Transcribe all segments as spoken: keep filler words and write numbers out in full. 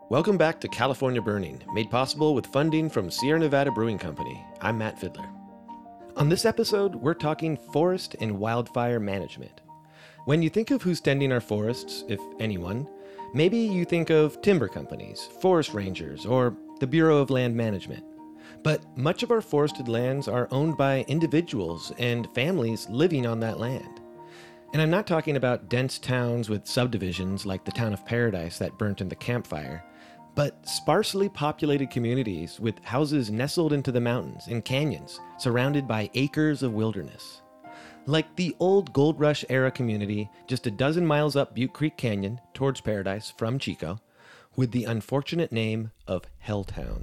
Welcome back to California Burning, made possible with funding from Sierra Nevada Brewing Company. I'm Matt Fidler. On this episode, we're talking forest and wildfire management. When you think of who's tending our forests, if anyone, maybe you think of timber companies, forest rangers, or the Bureau of Land Management. But much of our forested lands are owned by individuals and families living on that land. And I'm not talking about dense towns with subdivisions like the town of Paradise that burnt in the Camp Fire, but sparsely populated communities with houses nestled into the mountains and canyons, surrounded by acres of wilderness. Like the old Gold Rush era community just a dozen miles up Butte Creek Canyon towards Paradise from Chico, with the unfortunate name of Helltown.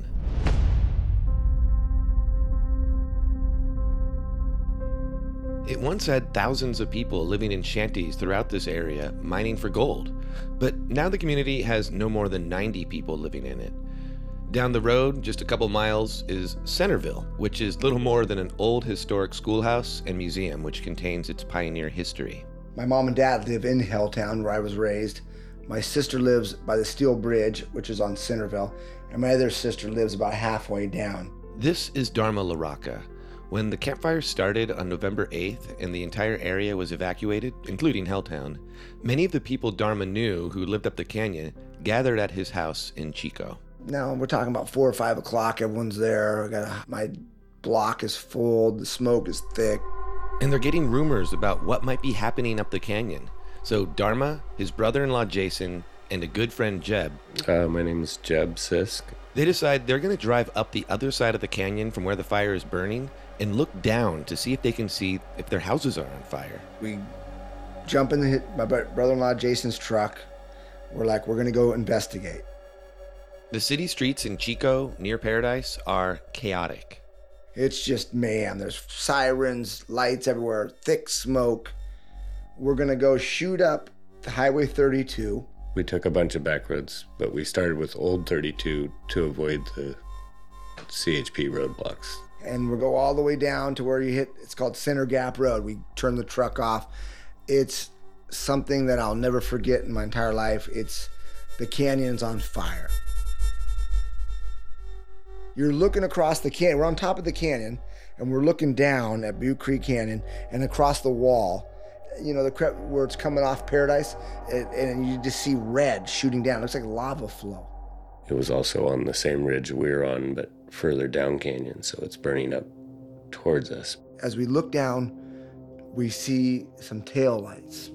It once had thousands of people living in shanties throughout this area, mining for gold. But now the community has no more than ninety people living in it. Down the road, just a couple miles, is Centerville, which is little more than an old historic schoolhouse and museum which contains its pioneer history. My mom and dad live in Helltown, where I was raised. My sister lives by the Steel Bridge, which is on Centerville, and my other sister lives about halfway down. This is Dharma LaRocca. When the campfire started on November eighth and the entire area was evacuated, including Helltown, many of the people Dharma knew who lived up the canyon gathered at his house in Chico. Now we're talking about four or five o'clock. Everyone's there. I got a, my block is full. The smoke is thick. And they're getting rumors about what might be happening up the canyon. So Dharma, his brother-in-law Jason, and a good friend Jeb. Uh, my name is Jeb Sisk. They decide they're going to drive up the other side of the canyon from where the fire is burning and look down to see if they can see if their houses are on fire. We jump in the, my brother-in-law Jason's truck. We're like, we're going to go investigate. The city streets in Chico, near Paradise, are chaotic. It's just mayhem. There's sirens, lights everywhere, thick smoke. We're going to go shoot up the Highway thirty-two. We took a bunch of back roads, but we started with Old thirty-two to avoid the C H P roadblocks. And we'll go all the way down to where you hit, it's called Center Gap Road. We turn the truck off. It's something that I'll never forget in my entire life. It's the canyon's on fire. You're looking across the canyon. We're on top of the canyon, and we're looking down at Butte Creek Canyon, and across the wall, you know, the where it's coming off Paradise, and, and you just see red shooting down. It looks like lava flow. It was also on the same ridge we were on, but further down canyon, so it's burning up towards us. As we look down, we see some tail lights.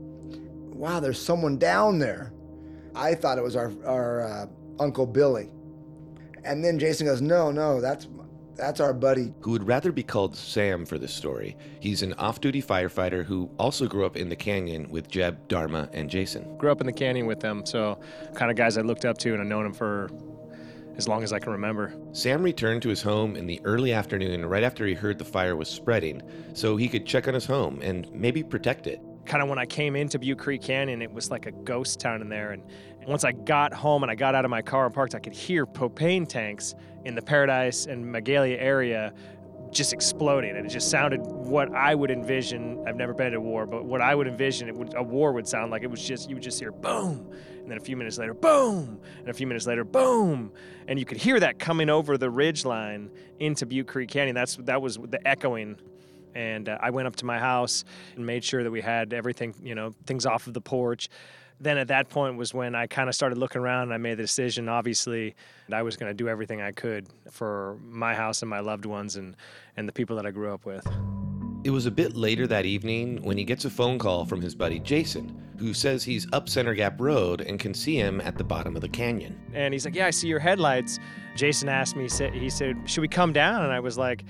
Wow, there's someone down there. I thought it was our, our uh, Uncle Billy. And then Jason goes, no, no, that's that's our buddy. Who would rather be called Sam for this story. He's an off-duty firefighter who also grew up in the canyon with Jeb, Dharma, and Jason. Grew up in the canyon with them, so kind of guys I looked up to, and I've known them for as long as I can remember. Sam returned to his home in the early afternoon right after he heard the fire was spreading, so he could check on his home and maybe protect it. Kind of when I came into Butte Creek Canyon, it was like a ghost town in there. And once I got home and I got out of my car and parked, I could hear propane tanks in the Paradise and Magalia area just exploding. And it just sounded what I would envision. I've never been to war, but what I would envision it would, a war would sound like. It was just, you would just hear boom. And then a few minutes later, boom. And a few minutes later, boom. And you could hear that coming over the ridge line into Butte Creek Canyon. That's, that was the echoing. And uh, I went up to my house and made sure that we had everything, you know, things off of the porch. Then at that point was when I kind of started looking around and I made the decision, obviously, that I was going to do everything I could for my house and my loved ones and, and the people that I grew up with. It was a bit later that evening when he gets a phone call from his buddy Jason, who says he's up Center Gap Road and can see him at the bottom of the canyon. And he's like, yeah, I see your headlights. Jason asked me, he said, should we come down? And I was like,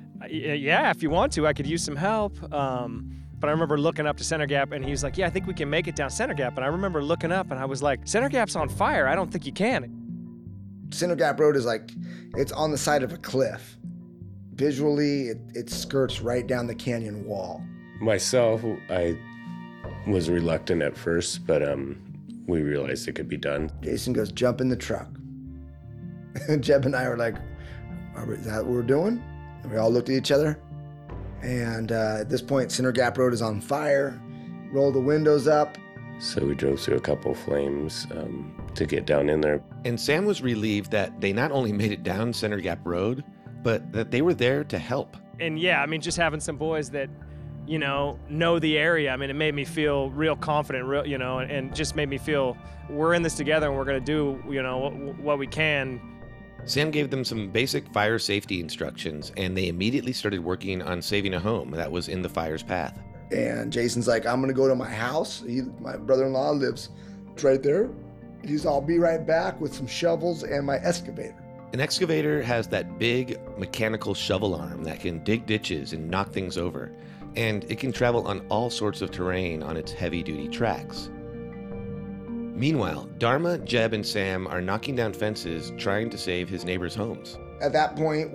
yeah, if you want to, I could use some help. Um, but I remember looking up to Center Gap, and he was like, yeah, I think we can make it down Center Gap. And I remember looking up, and I was like, Center Gap's on fire. I don't think you can. Center Gap Road is like, it's on the side of a cliff. Visually, it, it skirts right down the canyon wall. Myself, I was reluctant at first, but um, we realized it could be done. Jason goes, jump in the truck. Jeb and I were like, Are we, is that what we're doing? And we all looked at each other. And uh, at this point, Center Gap Road is on fire. Roll the windows up. So we drove through a couple flames um, to get down in there. And Sam was relieved that they not only made it down Center Gap Road, but that they were there to help. And yeah, I mean, just having some boys that, you know, know the area, I mean, it made me feel real confident, real, you know, and just made me feel we're in this together and we're going to do, you know, what, what we can. Sam gave them some basic fire safety instructions, and they immediately started working on saving a home that was in the fire's path. And Jason's like, I'm going to go to my house. He, my brother-in-law lives right there. He's, I'll be right back with some shovels and my excavator. An excavator has that big mechanical shovel arm that can dig ditches and knock things over, and it can travel on all sorts of terrain on its heavy-duty tracks. Meanwhile, Dharma, Jeb, and Sam are knocking down fences trying to save his neighbors' homes. At that point,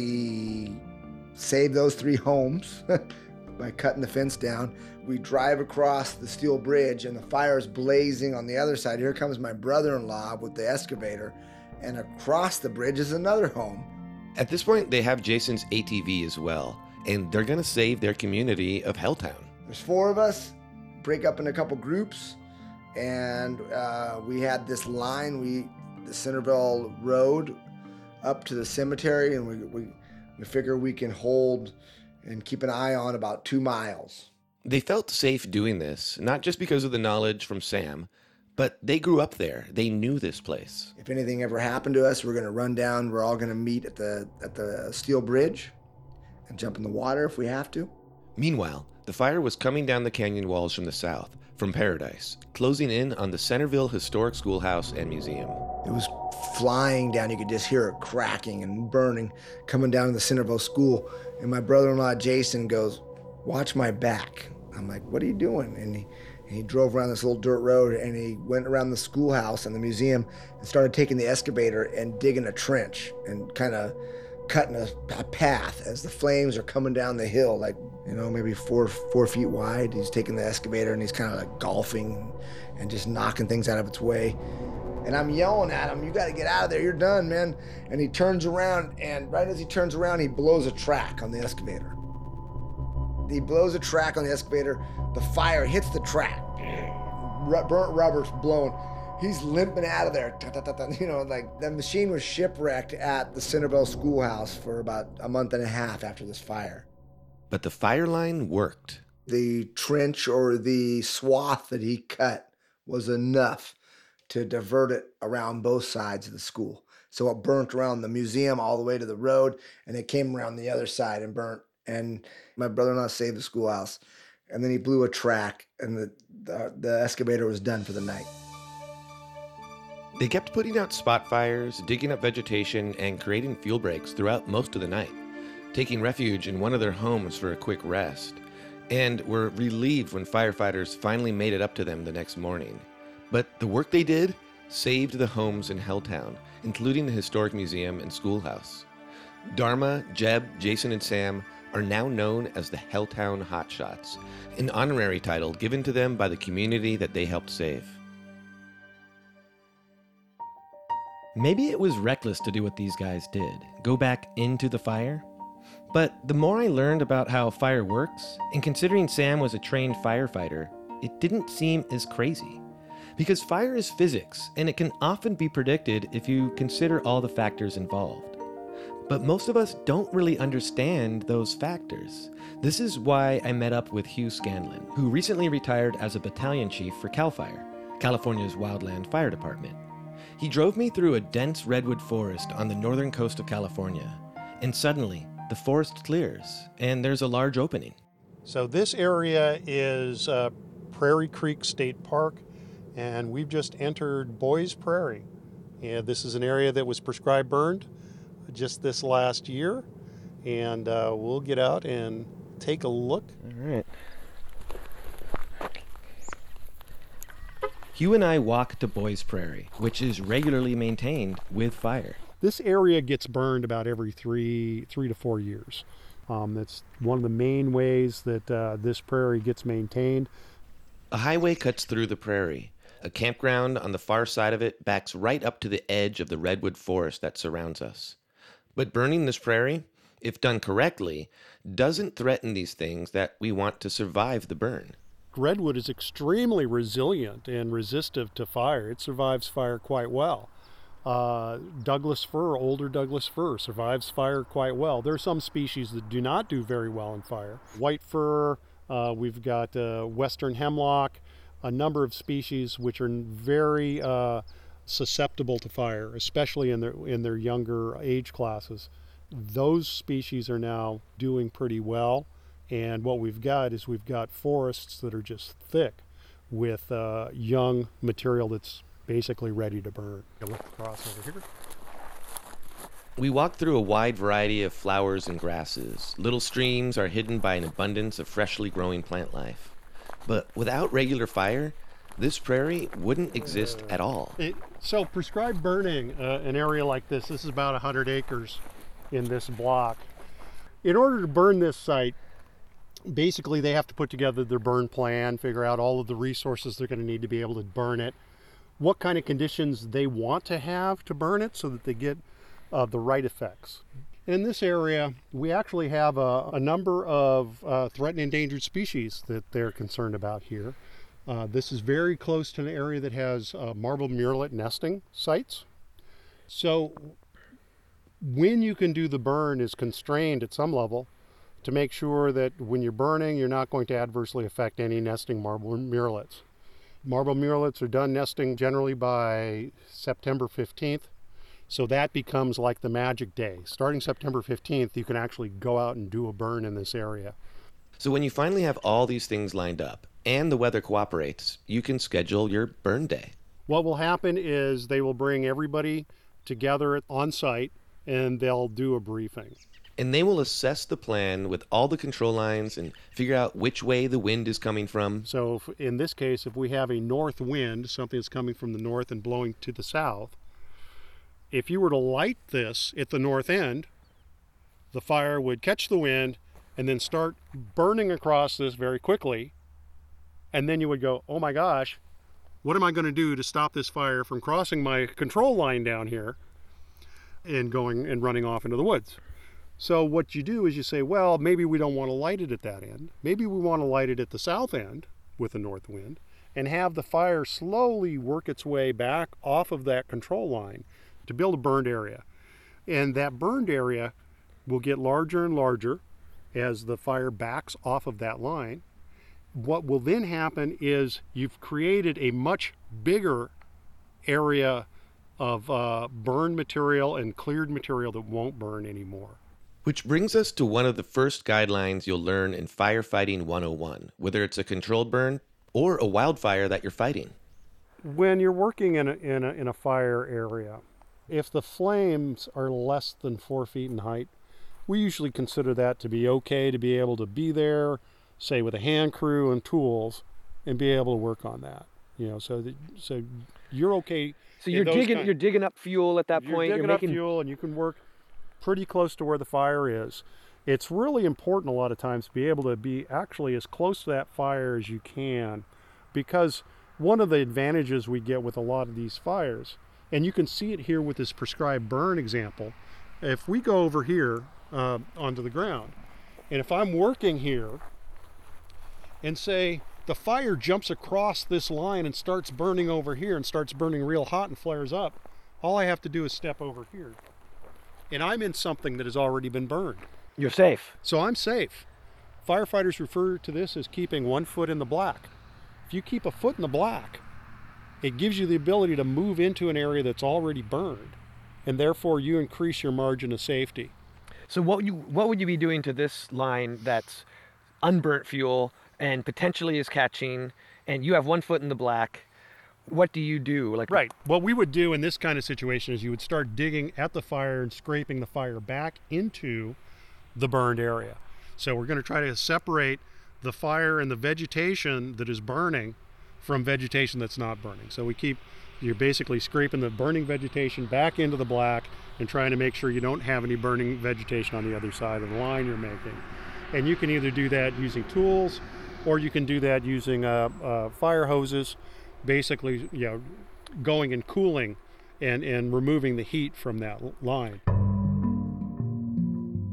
we saved those three homes by cutting the fence down. We drive across the steel bridge, and the fire's blazing on the other side. Here comes my brother-in-law with the excavator, and across the bridge is another home. At this point, they have Jason's A T V as well, and they're going to save their community of Helltown. There's four of us, break up in a couple groups, and uh, we had this line, we the Centerville Road up to the cemetery, and we, we, we figure we can hold and keep an eye on about two miles. They felt safe doing this, not just because of the knowledge from Sam, but they grew up there. They knew this place. If anything ever happened to us, we're going to run down. We're all going to meet at the at the steel bridge and jump in the water if we have to. Meanwhile, the fire was coming down the canyon walls from the south, from Paradise, closing in on the Centerville Historic Schoolhouse and Museum. It was flying down. You could just hear it cracking and burning coming down to the Centerville School. And my brother-in-law, Jason, goes, "Watch my back." I'm like, "What are you doing?" And he, and he drove around this little dirt road, and he went around the schoolhouse and the museum and started taking the excavator and digging a trench and kind of cutting a, a path as the flames are coming down the hill, like, you know, maybe four four feet wide. He's taking the excavator and he's kind of like golfing and just knocking things out of its way. And I'm yelling at him, "You got to get out of there. You're done, man." And he turns around, and right as he turns around, he blows a track on the excavator. He blows a track on the excavator. The fire hits the track. Burnt rubber's blown. He's limping out of there. You know, like the machine was shipwrecked at the Centerville Schoolhouse for about a month and a half after this fire. But the fire line worked. The trench or the swath that he cut was enough to divert it around both sides of the school. So it burnt around the museum all the way to the road, and it came around the other side and burnt. And my brother-in-law saved the schoolhouse. And then he blew a track, and the, the, the excavator was done for the night. They kept putting out spot fires, digging up vegetation, and creating fuel breaks throughout most of the night, taking refuge in one of their homes for a quick rest, and were relieved when firefighters finally made it up to them the next morning. But the work they did saved the homes in Helltown, including the historic museum and schoolhouse. Dharma, Jeb, Jason, and Sam are now known as the Helltown Hotshots, an honorary title given to them by the community that they helped save. Maybe it was reckless to do what these guys did, go back into the fire. But the more I learned about how fire works, and considering Sam was a trained firefighter, it didn't seem as crazy. Because fire is physics, and it can often be predicted if you consider all the factors involved. But most of us don't really understand those factors. This is why I met up with Hugh Scanlon, who recently retired as a battalion chief for CAL FIRE, California's Wildland Fire Department. He drove me through a dense redwood forest on the northern coast of California, and suddenly the forest clears, and there's a large opening. So this area is uh, Prairie Creek State Park, and we've just entered Boys Prairie. And this is an area that was prescribed burned just this last year, and uh, we'll get out and take a look. All right. Hugh and I walk to Boys Prairie, which is regularly maintained with fire. This area gets burned about every three, three to four years. Um, that's one of the main ways that uh, this prairie gets maintained. A highway cuts through the prairie. A campground on the far side of it backs right up to the edge of the redwood forest that surrounds us. But burning this prairie, if done correctly, doesn't threaten these things that we want to survive the burn. redwood is extremely resilient and resistive to fire. It survives fire quite well. Uh, Douglas fir, older Douglas fir, survives fire quite well. There are some species that do not do very well in fire. White fir, uh, we've got uh, western hemlock, a number of species which are very uh, susceptible to fire, especially in their in their younger age classes. Those species are now doing pretty well, and what we've got is we've got forests that are just thick with uh, young material that's basically ready to burn. Look across over here. We walk through a wide variety of flowers and grasses. Little streams are hidden by an abundance of freshly growing plant life. But without regular fire, this prairie wouldn't exist at all. It, so prescribed burning, uh, an area like this, this is about one hundred acres in this block. In order to burn this site, basically they have to put together their burn plan, figure out all of the resources they're going to need to be able to burn it, what kind of conditions they want to have to burn it so that they get uh, the right effects. In this area, we actually have a, a number of uh, threatened and endangered species that they're concerned about here. Uh, this is very close to an area that has uh, marble murrelet nesting sites. So when you can do the burn is constrained at some level to make sure that when you're burning, you're not going to adversely affect any nesting marble murrelets. Marble murrelets are done nesting generally by September fifteenth. So that becomes like the magic day. Starting September fifteenth, you can actually go out and do a burn in this area. So when you finally have all these things lined up and the weather cooperates, you can schedule your burn day. What will happen is they will bring everybody together on site and they'll do a briefing. And they will assess the plan with all the control lines and figure out which way the wind is coming from. So if, in this case, if we have a north wind, something that's coming from the north and blowing to the south, if you were to light this at the north end, the fire would catch the wind and then start burning across this very quickly. And then you would go, oh my gosh, what am I going to do to stop this fire from crossing my control line down here and going and running off into the woods? So what you do is you say, well, maybe we don't want to light it at that end. Maybe we want to light it at the south end with the north wind and have the fire slowly work its way back off of that control line to build a burned area. And that burned area will get larger and larger as the fire backs off of that line. What will then happen is you've created a much bigger area of uh, burned material and cleared material that won't burn anymore. Which brings us to one of the first guidelines you'll learn in Firefighting one oh one, whether it's a controlled burn or a wildfire that you're fighting. When you're working in a, in a, in a fire area, if the flames are less than four feet in height, we usually consider that to be okay to be able to be there, say with a hand crew and tools, and be able to work on that. You know, so that, so you're okay. So you're digging kind, you're digging up fuel at that you're point. Digging you're making up fuel, and you can work pretty close to where the fire is. It's really important a lot of times to be able to be actually as close to that fire as you can, because one of the advantages we get with a lot of these fires, and you can see it here with this prescribed burn example, if we go over here uh, onto the ground, and if I'm working here and say the fire jumps across this line and starts burning over here and starts burning real hot and flares up, all I have to do is step over here. And I'm in something that has already been burned. You're safe. So I'm safe. Firefighters refer to this as keeping one foot in the black. If you keep a foot in the black, it gives you the ability to move into an area that's already burned, and therefore you increase your margin of safety. So what would you what would you be doing to this line that's unburnt fuel and potentially is catching, and you have one foot in the black? What do you do? Like right. What we would do in this kind of situation is you would start digging at the fire and scraping the fire back into the burned area. So we're going to try to separate the fire and the vegetation that is burning from vegetation that's not burning. So we keep, you're basically scraping the burning vegetation back into the black and trying to make sure you don't have any burning vegetation on the other side of the line you're making. And you can either do that using tools, or you can do that using uh, uh, fire hoses, basically, you know, going and cooling and, and removing the heat from that line.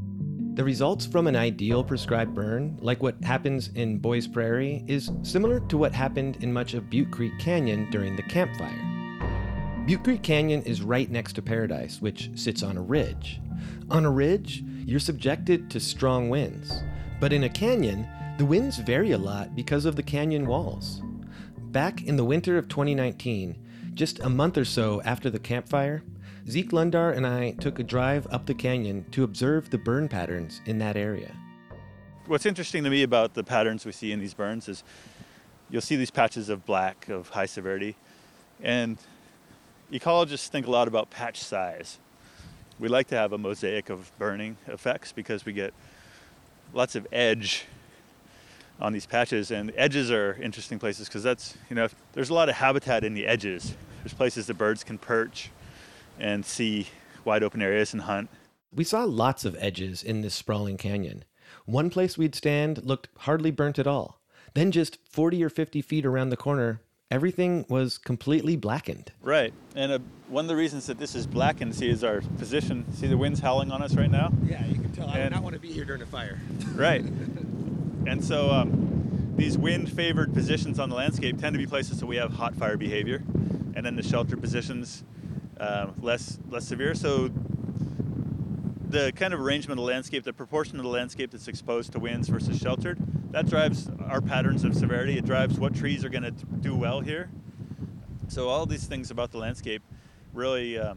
The results from an ideal prescribed burn, like what happens in Boys Prairie, is similar to what happened in much of Butte Creek Canyon during the campfire. Butte Creek Canyon is right next to Paradise, which sits on a ridge. On a ridge, you're subjected to strong winds, but in a canyon, the winds vary a lot because of the canyon walls. Back in the winter of twenty nineteen, just a month or so after the campfire, Zeke Lundar and I took a drive up the canyon to observe the burn patterns in that area. What's interesting to me about the patterns we see in these burns is you'll see these patches of black of high severity, and ecologists think a lot about patch size. We like to have a mosaic of burning effects because we get lots of edge on these patches, and edges are interesting places because that's, you know, there's a lot of habitat in the edges. There's places that birds can perch and see wide open areas and hunt. We saw lots of edges in this sprawling canyon. One place we'd stand looked hardly burnt at all. Then just forty or fifty feet around the corner, everything was completely blackened. Right, and uh, one of the reasons that this is blackened, see, is our position. See the wind's howling on us right now? Yeah, you can tell. I And- would not want to be here during a fire. Right. And so um, these wind-favored positions on the landscape tend to be places that we have hot fire behavior, and then the shelter positions um, less less severe. So the kind of arrangement of the landscape, the proportion of the landscape that's exposed to winds versus sheltered, that drives our patterns of severity. It drives what trees are going to do well here. So all these things about the landscape really, um,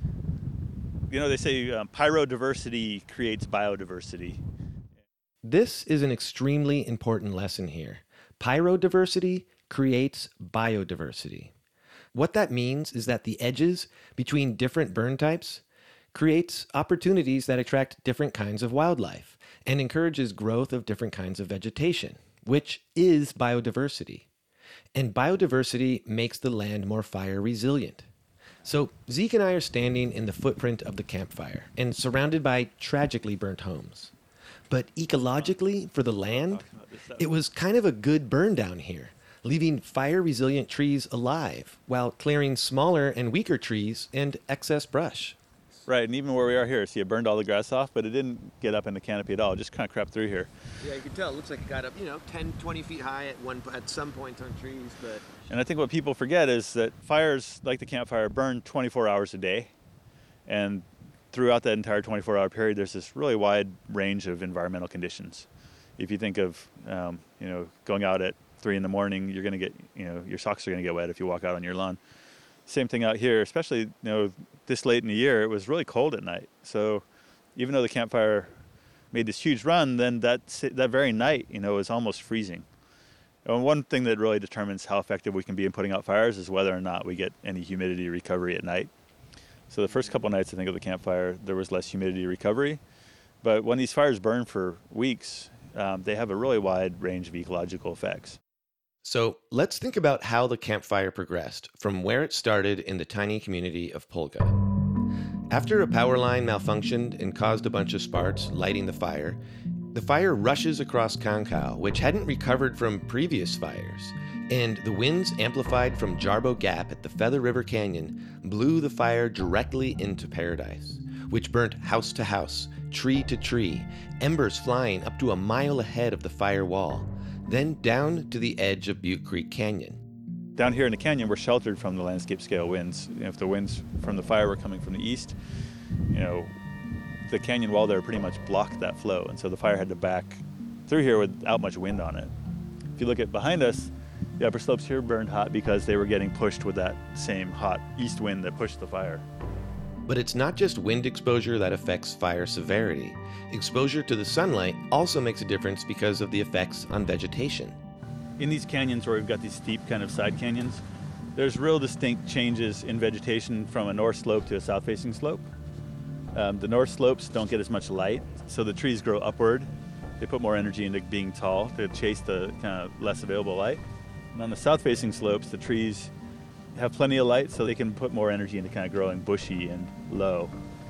you know, they say um, pyrodiversity creates biodiversity. This is an extremely important lesson here. Pyrodiversity creates biodiversity. What that means is that the edges between different burn types creates opportunities that attract different kinds of wildlife and encourages growth of different kinds of vegetation, which is biodiversity. And biodiversity makes the land more fire resilient. So Zeke and I are standing in the footprint of the campfire and surrounded by tragically burnt homes. But ecologically, for the land, it was kind of a good burn down here, leaving fire-resilient trees alive while clearing smaller and weaker trees and excess brush. Right, and even where we are here, see, it burned all the grass off, but it didn't get up in the canopy at all. It just kind of crept through here. Yeah, you can tell. It looks like it got up, you know, ten, twenty feet high at one at some point on trees, but... And I think what people forget is that fires like the campfire burn twenty-four hours a day. And throughout that entire twenty-four hour period, there's this really wide range of environmental conditions. If you think of, um, you know, going out at three in the morning, you're going to get, you know, your socks are going to get wet if you walk out on your lawn. Same thing out here, especially, you know, this late in the year, it was really cold at night. So even though the campfire made this huge run, then that that very night, you know, is almost freezing. And one thing that really determines how effective we can be in putting out fires is whether or not we get any humidity recovery at night. So the first couple of nights, I think, of the campfire, there was less humidity recovery. But when these fires burn for weeks, um, they have a really wide range of ecological effects. So let's think about how the campfire progressed from where it started in the tiny community of Polka. After a power line malfunctioned and caused a bunch of sparks lighting the fire, the fire rushes across Concow, which hadn't recovered from previous fires, and the winds amplified from Jarbo Gap at the Feather River Canyon blew the fire directly into Paradise, which burnt house to house, tree to tree, embers flying up to a mile ahead of the fire wall, then down to the edge of Butte Creek Canyon. Down here in the canyon, we're sheltered from the landscape scale winds. You know, if the winds from the fire were coming from the east, you know, the canyon wall there pretty much blocked that flow, and so the fire had to back through here without much wind on it. If you look at behind us, the upper slopes here burned hot because they were getting pushed with that same hot east wind that pushed the fire. But it's not just wind exposure that affects fire severity. Exposure to the sunlight also makes a difference because of the effects on vegetation. In these canyons where we've got these steep kind of side canyons, there's real distinct changes in vegetation from a north slope to a south-facing slope. Um, the north slopes don't get as much light, so the trees grow upward. They put more energy into being tall to chase the kind of less available light. And on the south-facing slopes, the trees have plenty of light, so they can put more energy into kind of growing bushy and low.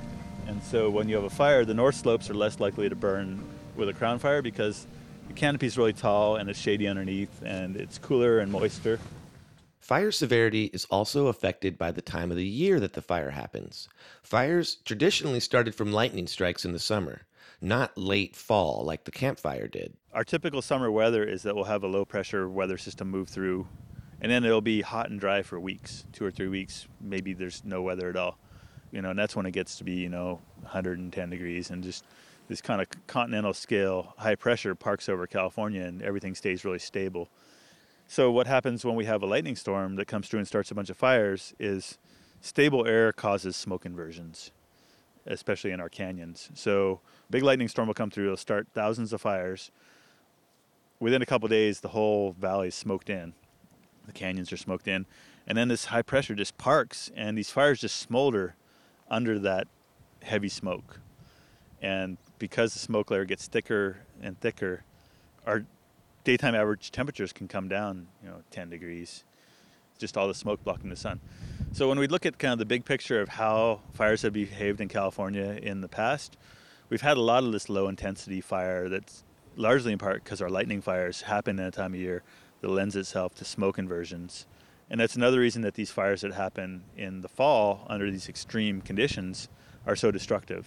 And so when you have a fire, the north slopes are less likely to burn with a crown fire because the canopy is really tall and it's shady underneath and it's cooler and moister. Fire severity is also affected by the time of the year that the fire happens. Fires traditionally started from lightning strikes in the summer, not late fall like the Camp Fire did. Our typical summer weather is that we'll have a low pressure weather system move through, and then it'll be hot and dry for weeks, two or three weeks. Maybe there's no weather at all. You know, and that's when it gets to be, you know, one hundred ten degrees, and just this kind of continental scale high pressure parks over California, and everything stays really stable. So what happens when we have a lightning storm that comes through and starts a bunch of fires is stable air causes smoke inversions, especially in our canyons. So big lightning storm will come through, it'll start thousands of fires. Within a couple of days, the whole valley is smoked in. The canyons are smoked in. And then this high pressure just parks, and these fires just smolder under that heavy smoke. And because the smoke layer gets thicker and thicker, our daytime average temperatures can come down, you know, ten degrees, just all the smoke blocking the sun. So when we look at kind of the big picture of how fires have behaved in California in the past, we've had a lot of this low intensity fire that's largely in part because our lightning fires happen at a time of year that lends itself to smoke inversions. And that's another reason that these fires that happen in the fall under these extreme conditions are so destructive.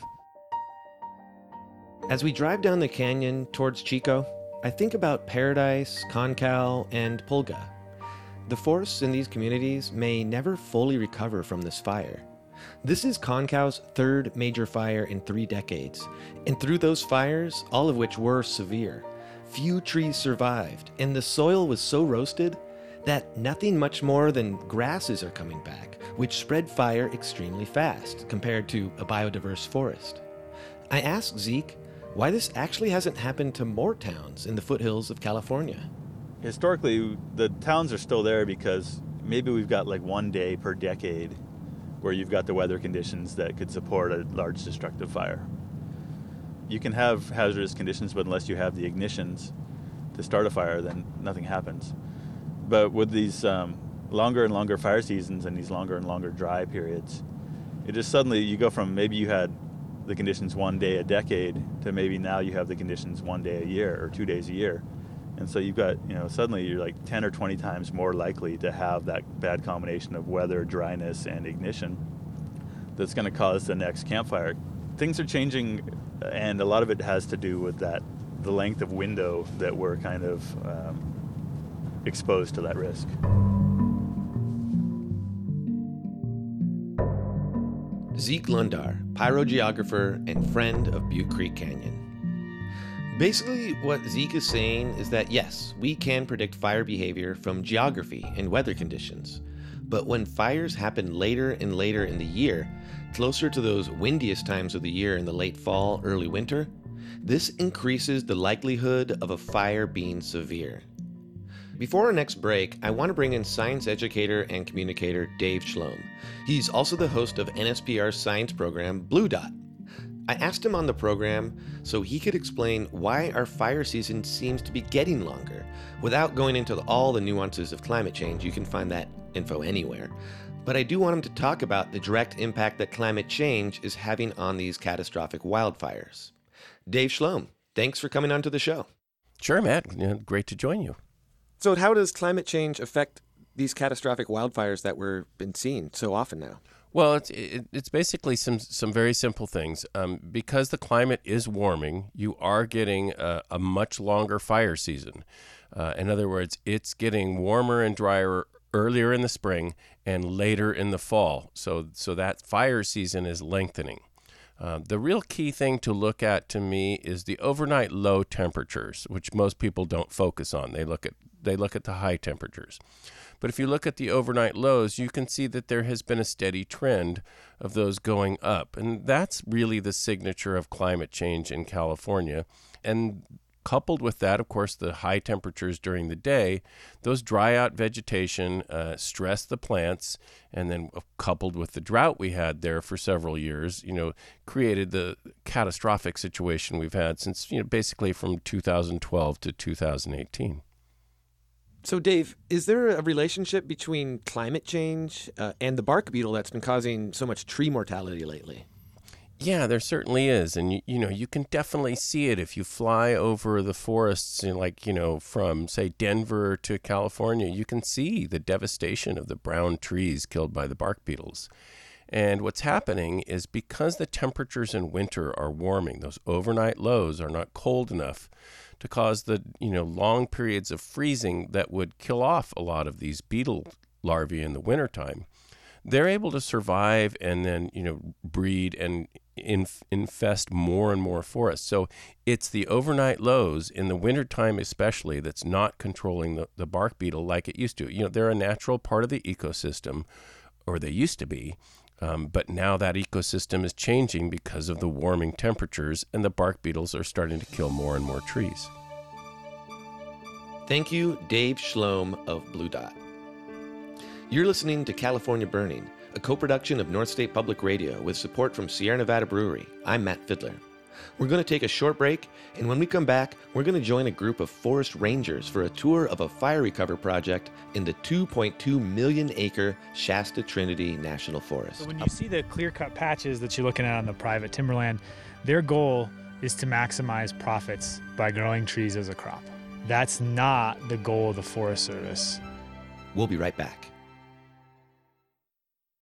As we drive down the canyon towards Chico, I think about Paradise, Concal, and Pulga. The forests in these communities may never fully recover from this fire. This is Concal's third major fire in three decades, and through those fires, all of which were severe, few trees survived, and the soil was so roasted that nothing much more than grasses are coming back, which spread fire extremely fast compared to a biodiverse forest. I asked Zeke why this actually hasn't happened to more towns in the foothills of California. Historically, the towns are still there because maybe we've got like one day per decade where you've got the weather conditions that could support a large destructive fire. You can have hazardous conditions, but unless you have the ignitions to start a fire, then nothing happens. But with these um, longer and longer fire seasons and these longer and longer dry periods, it just suddenly, you go from maybe you had the conditions one day a decade to maybe now you have the conditions one day a year or two days a year. And so you've got, you know, suddenly you're like ten or twenty times more likely to have that bad combination of weather, dryness, and ignition that's going to cause the next campfire. Things are changing, and a lot of it has to do with that, the length of window that we're kind of um, exposed to that risk. Zeke Lundar, pyrogeographer and friend of Butte Creek Canyon. Basically, what Zeke is saying is that yes, we can predict fire behavior from geography and weather conditions, but when fires happen later and later in the year, closer to those windiest times of the year in the late fall, early winter, this increases the likelihood of a fire being severe. Before our next break, I want to bring in science educator and communicator Dave Schlom. He's also the host of N S P R's science program, Blue Dot. I asked him on the program so he could explain why our fire season seems to be getting longer. Without going into all the nuances of climate change, you can find that info anywhere. But I do want him to talk about the direct impact that climate change is having on these catastrophic wildfires. Dave Schlom, thanks for coming onto the show. Sure, Matt. Yeah, great to join you. So how does climate change affect these catastrophic wildfires that we've been seeing so often now? Well, it's it, it's basically some some very simple things. Um, because the climate is warming, you are getting a, a much longer fire season. Uh, in other words, it's getting warmer and drier earlier in the spring and later in the fall. So so that fire season is lengthening. Uh, the real key thing to look at to me is the overnight low temperatures, which most people don't focus on. They look at they look at the high temperatures. But if you look at the overnight lows, you can see that there has been a steady trend of those going up. And that's really the signature of climate change in California. And coupled with that, of course, the high temperatures during the day, those dry out vegetation uh, stress the plants. And then coupled with the drought we had there for several years, you know, created the catastrophic situation we've had since, you know, basically from two thousand twelve to two thousand eighteen. So, Dave, is there a relationship between climate change uh, and the bark beetle that's been causing so much tree mortality lately? Yeah, there certainly is. And, you, you know, you can definitely see it if you fly over the forests, you know, like, you know, from, say, Denver to California. You can see the devastation of the brown trees killed by the bark beetles. And what's happening is because the temperatures in winter are warming, those overnight lows are not cold enough to cause the, you know, long periods of freezing that would kill off a lot of these beetle larvae in the wintertime. They're able to survive and then, you know, breed and inf- infest more and more forests. So it's the overnight lows in the wintertime especially that's not controlling the, the bark beetle like it used to. You know, they're a natural part of the ecosystem, or they used to be, um, but now that ecosystem is changing because of the warming temperatures, and the bark beetles are starting to kill more and more trees. Thank you, Dave Schlom of Blue Dot. You're listening to California Burning, a co-production of North State Public Radio with support from Sierra Nevada Brewery. I'm Matt Fidler. We're going to take a short break, and when we come back, we're going to join a group of forest rangers for a tour of a fire recovery project in the two point two million acre Shasta Trinity National Forest. So when you see the clear-cut patches that you're looking at on the private timberland, their goal is to maximize profits by growing trees as a crop. That's not the goal of the Forest Service. We'll be right back.